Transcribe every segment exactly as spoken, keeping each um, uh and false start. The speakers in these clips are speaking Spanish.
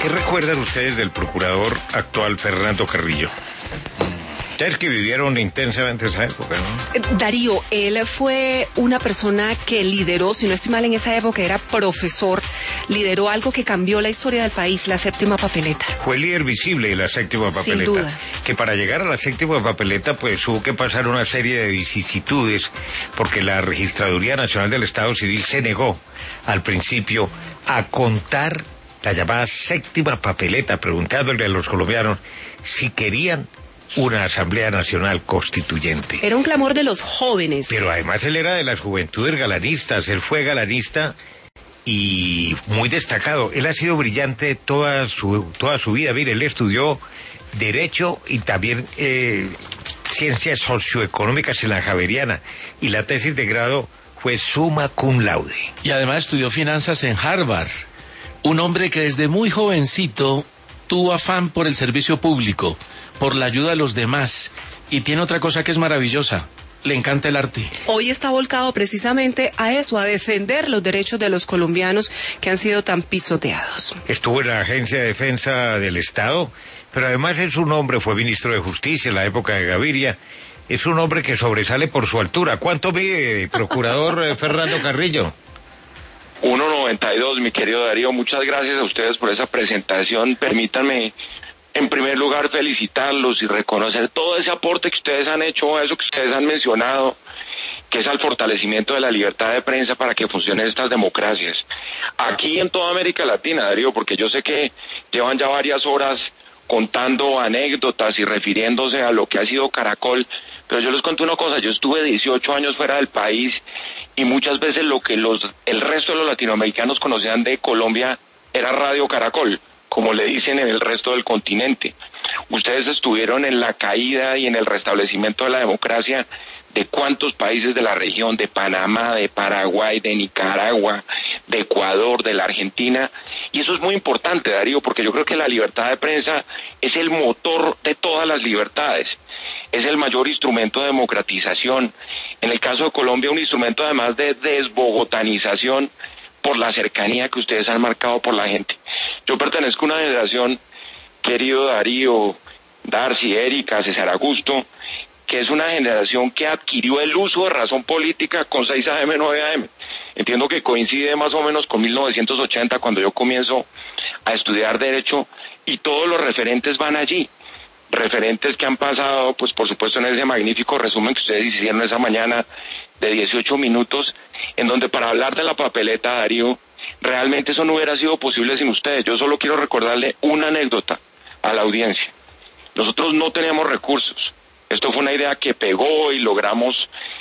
¿Qué recuerdan ustedes del procurador actual Fernando Carrillo? Ustedes que vivieron intensamente esa época, ¿no? Darío, él fue una persona que lideró, si no estoy mal en esa época, era profesor, lideró algo que cambió la historia del país, la séptima papeleta. Fue el líder visible de la séptima papeleta. Sin duda. Que para llegar a la séptima papeleta, pues hubo que pasar una serie de vicisitudes, porque la Registraduría Nacional del Estado Civil se negó al principio a contar la llamada séptima papeleta, preguntándole a los colombianos si querían una Asamblea Nacional Constituyente. Era un clamor de los jóvenes. Pero además él era de las juventudes galanistas, él fue galanista y muy destacado. Él ha sido brillante toda su, toda su vida. Mire, él estudió Derecho y también eh, Ciencias Socioeconómicas en la Javeriana, y la tesis de grado fue summa cum laude. Y además estudió finanzas en Harvard. Un hombre que desde muy jovencito tuvo afán por el servicio público, por la ayuda a los demás, y tiene otra cosa que es maravillosa: le encanta el arte. Hoy está volcado precisamente a eso, a defender los derechos de los colombianos que han sido tan pisoteados. Estuvo en la Agencia de Defensa del Estado, pero además es un hombre, fue ministro de Justicia en la época de Gaviria. Es un hombre que sobresale por su altura. ¿Cuánto mide, procurador Fernando Carrillo? uno noventa y dos, mi querido Darío. Muchas gracias a ustedes por esa presentación. Permítanme, en primer lugar, felicitarlos y reconocer todo ese aporte que ustedes han hecho, eso que ustedes han mencionado, que es al fortalecimiento de la libertad de prensa para que funcionen estas democracias. Aquí en toda América Latina, Darío, porque yo sé que llevan ya varias horas contando anécdotas y refiriéndose a lo que ha sido Caracol, pero yo les cuento una cosa: yo estuve dieciocho años fuera del país y muchas veces lo que los el resto de los latinoamericanos conocían de Colombia era Radio Caracol, como le dicen en el resto del continente. Ustedes estuvieron en la caída y en el restablecimiento de la democracia de cuántos países de la región, de Panamá, de Paraguay, de Nicaragua, de Ecuador, de la Argentina, y eso es muy importante, Darío, porque yo creo que la libertad de prensa es el motor de todas las libertades, es el mayor instrumento de democratización. En el caso de Colombia, un instrumento además de desbogotanización por la cercanía que ustedes han marcado por la gente. Yo pertenezco a una generación, querido Darío, Darcy, Erika, César Augusto, que es una generación que adquirió el uso de razón política con seis A M, nueve A M. Entiendo que coincide más o menos con mil novecientos ochenta, cuando yo comienzo a estudiar Derecho, y todos los referentes van allí. Referentes que han pasado, pues por supuesto, en ese magnífico resumen que ustedes hicieron esa mañana de dieciocho minutos, en donde para hablar de la papeleta, Darío, realmente eso no hubiera sido posible sin ustedes. Yo solo quiero recordarle una anécdota a la audiencia. Nosotros no teníamos recursos. Esto fue una idea que pegó y logramos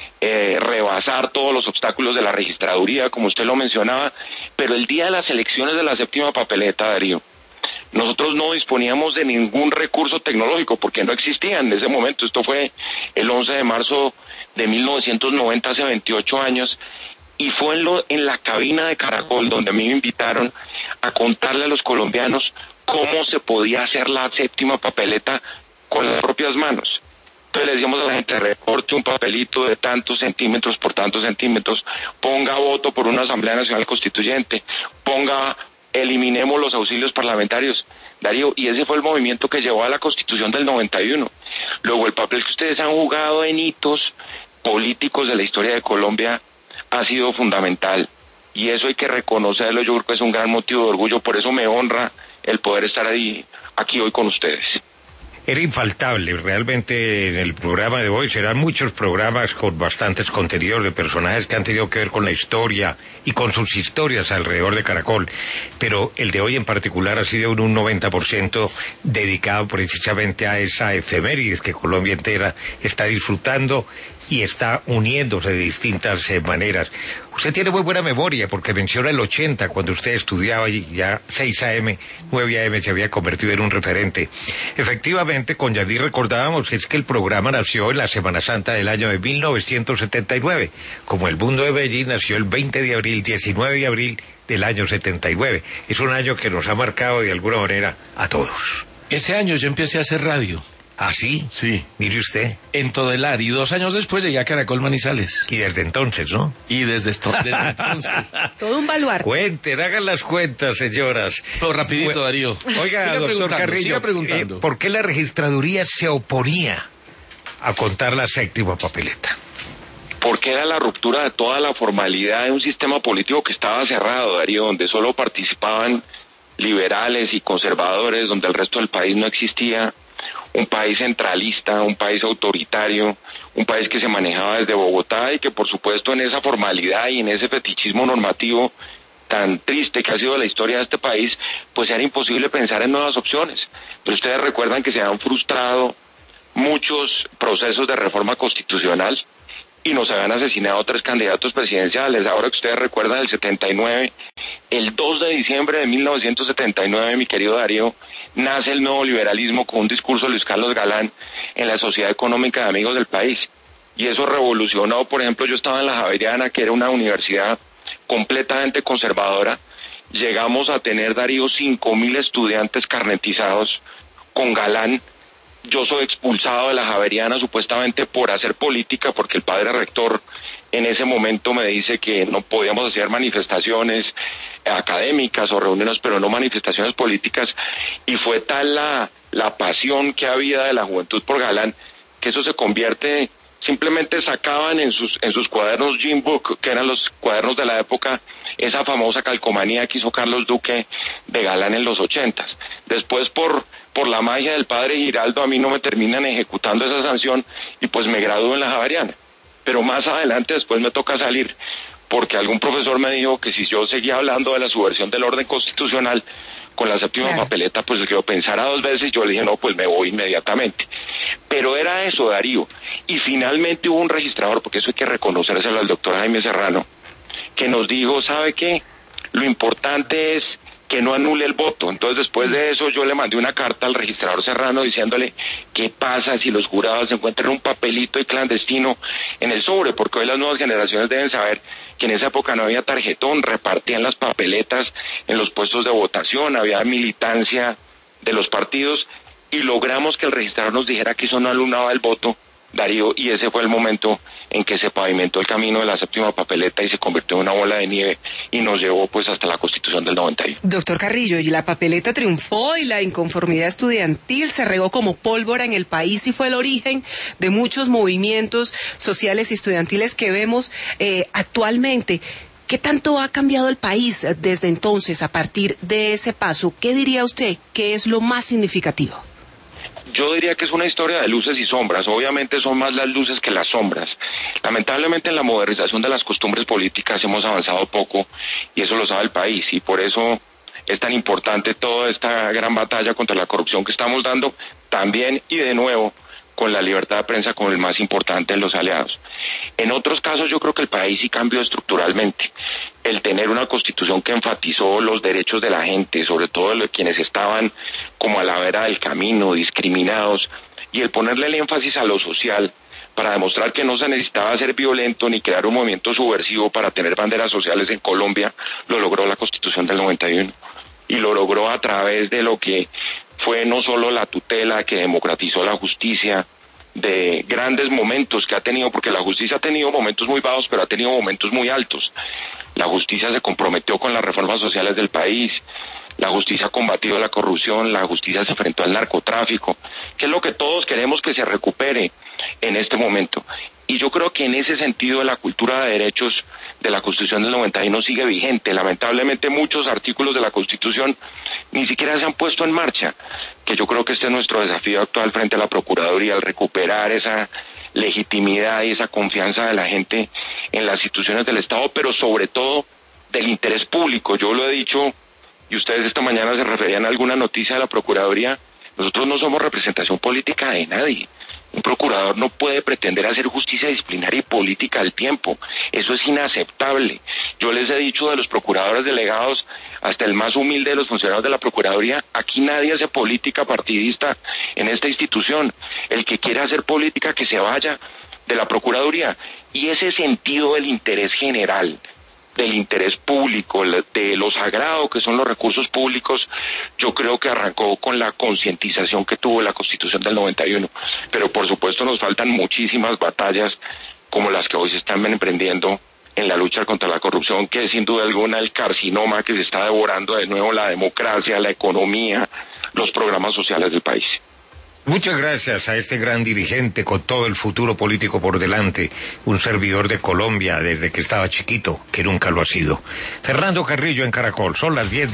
eh, rebasar todos los obstáculos de la registraduría, como usted lo mencionaba, pero el día de las elecciones de la séptima papeleta, Darío, nosotros no disponíamos de ningún recurso tecnológico porque no existían en ese momento. Esto fue el once de marzo de mil novecientos noventa, hace veintiocho años, y fue en, lo, en la cabina de Caracol donde a mí me invitaron a contarle a los colombianos cómo se podía hacer la séptima papeleta con las propias manos. Entonces le decíamos a la gente: recorte un papelito de tantos centímetros por tantos centímetros, ponga voto por una Asamblea Nacional Constituyente, ponga, eliminemos los auxilios parlamentarios, Darío, y ese fue el movimiento que llevó a la Constitución del noventa y uno. Luego, el papel que ustedes han jugado en hitos políticos de la historia de Colombia ha sido fundamental, y eso hay que reconocerlo. Yo creo que es un gran motivo de orgullo, por eso me honra el poder estar ahí, aquí hoy con ustedes. Era infaltable, realmente en el programa de hoy serán muchos programas con bastantes contenidos de personajes que han tenido que ver con la historia y con sus historias alrededor de Caracol, pero el de hoy en particular ha sido un noventa por ciento dedicado precisamente a esa efemérides que Colombia entera está disfrutando y está uniéndose de distintas eh, maneras. Usted tiene muy buena memoria porque menciona el ochenta, cuando usted estudiaba y ya seis A M, nueve A M se había convertido en un referente. Efectivamente, con Yadir recordábamos es que el programa nació en la Semana Santa del año de mil novecientos setenta y nueve, como el Mundo de Medellín nació el veinte de abril, diecinueve de abril del año setenta y nueve. Es un año que nos ha marcado de alguna manera a todos. Ese año yo empecé a hacer radio. ¿Ah, sí? Sí. Mire usted. En Todelar. Y dos años después llegué a Caracol Manizales. Y desde entonces, ¿no? Y desde, esto, desde entonces. Todo un baluarte. Cuenten, hagan las cuentas, señoras. Pero rapidito, Bu- Darío. Oiga, Siga doctor preguntando, Carrillo, siga preguntando. eh, ¿por qué la registraduría se oponía a contar la séptima papeleta? Porque era la ruptura de toda la formalidad de un sistema político que estaba cerrado, Darío, donde solo participaban liberales y conservadores, donde el resto del país no existía, un país centralista, un país autoritario, un país que se manejaba desde Bogotá y que por supuesto en esa formalidad y en ese fetichismo normativo tan triste que ha sido la historia de este país, pues era imposible pensar en nuevas opciones. Pero ustedes recuerdan que se han frustrado muchos procesos de reforma constitucional y nos habían asesinado tres candidatos presidenciales. Ahora que ustedes recuerdan el setenta y nueve, el dos de diciembre de mil novecientos setenta y nueve, mi querido Darío, nace el nuevo liberalismo con un discurso de Luis Carlos Galán en la Sociedad Económica de Amigos del País. Y eso revolucionó, por ejemplo, yo estaba en la Javeriana, que era una universidad completamente conservadora. Llegamos a tener, Darío, cinco mil estudiantes carnetizados con Galán. Yo soy expulsado de la Javeriana supuestamente por hacer política, porque el padre rector en ese momento me dice que no podíamos hacer manifestaciones académicas o reuniones, pero no manifestaciones políticas, y fue tal la, la pasión que había de la juventud por Galán, que eso se convierte, simplemente sacaban en sus, en sus cuadernos Jim Book, que eran los cuadernos de la época, esa famosa calcomanía que hizo Carlos Duque de Galán en los ochentas. Después por por la magia del padre Giraldo a mí no me terminan ejecutando esa sanción y pues me gradúo en la Javeriana. Pero más adelante después me toca salir porque algún profesor me dijo que si yo seguía hablando de la subversión del orden constitucional con la séptima claro. papeleta, pues que yo pensara dos veces. Yo le dije, no, pues me voy inmediatamente. Pero era eso, Darío. Y finalmente hubo un registrador, porque eso hay que reconocérselo al doctor Jaime Serrano, que nos dijo, ¿sabe qué? Lo importante es que no anule el voto. Entonces después de eso yo le mandé una carta al registrador Serrano diciéndole qué pasa si los jurados encuentran un papelito y clandestino en el sobre, porque hoy las nuevas generaciones deben saber que en esa época no había tarjetón, repartían las papeletas en los puestos de votación, había militancia de los partidos y logramos que el registrador nos dijera que eso no anulaba el voto, Darío, y ese fue el momento en que se pavimentó el camino de la séptima papeleta y se convirtió en una bola de nieve y nos llevó pues hasta la Constitución del noventa y uno. Doctor Carrillo, y la papeleta triunfó y la inconformidad estudiantil se regó como pólvora en el país y fue el origen de muchos movimientos sociales y estudiantiles que vemos eh, actualmente. ¿Qué tanto ha cambiado el país desde entonces a partir de ese paso? ¿Qué diría usted que es lo más significativo? Yo diría que es una historia de luces y sombras. Obviamente son más las luces que las sombras. Lamentablemente en la modernización de las costumbres políticas hemos avanzado poco y eso lo sabe el país y por eso es tan importante toda esta gran batalla contra la corrupción que estamos dando también y de nuevo con la libertad de prensa como el más importante de los aliados. En otros casos yo creo que el país sí cambió estructuralmente. El tener una constitución que enfatizó los derechos de la gente, sobre todo de quienes estaban como a la vera del camino, discriminados, y el ponerle el énfasis a lo social para demostrar que no se necesitaba ser violento ni crear un movimiento subversivo para tener banderas sociales en Colombia, lo logró la Constitución del noventa y uno. Y lo logró a través de lo que fue no solo la tutela que democratizó la justicia, de grandes momentos que ha tenido, porque la justicia ha tenido momentos muy bajos, pero ha tenido momentos muy altos. La justicia se comprometió con las reformas sociales del país, la justicia ha combatido la corrupción, la justicia se enfrentó al narcotráfico, que es lo que todos queremos que se recupere en este momento. Y yo creo que en ese sentido la cultura de derechos de la Constitución del noventa y uno sigue vigente. Lamentablemente muchos artículos de la Constitución ni siquiera se han puesto en marcha, que yo creo que este es nuestro desafío actual frente a la Procuraduría, al recuperar esa legitimidad y esa confianza de la gente en las instituciones del Estado, pero sobre todo del interés público. Yo lo he dicho, y ustedes esta mañana se referían a alguna noticia de la Procuraduría, nosotros no somos representación política de nadie. Un procurador no puede pretender hacer justicia disciplinaria y política al tiempo. Eso es inaceptable. Yo les he dicho de los procuradores delegados hasta el más humilde de los funcionarios de la Procuraduría, aquí nadie hace política partidista en esta institución. El que quiera hacer política que se vaya de la Procuraduría. Y ese sentido del interés general, del interés público, de lo sagrado que son los recursos públicos, yo creo que arrancó con la concientización que tuvo la Constitución del noventa y uno. Pero por supuesto nos faltan muchísimas batallas como las que hoy se están emprendiendo en la lucha contra la corrupción, que es sin duda alguna el carcinoma que se está devorando de nuevo la democracia, la economía, los programas sociales del país. Muchas gracias a este gran dirigente con todo el futuro político por delante, un servidor de Colombia desde que estaba chiquito, que nunca lo ha sido. Fernando Carrillo en Caracol, son las diez.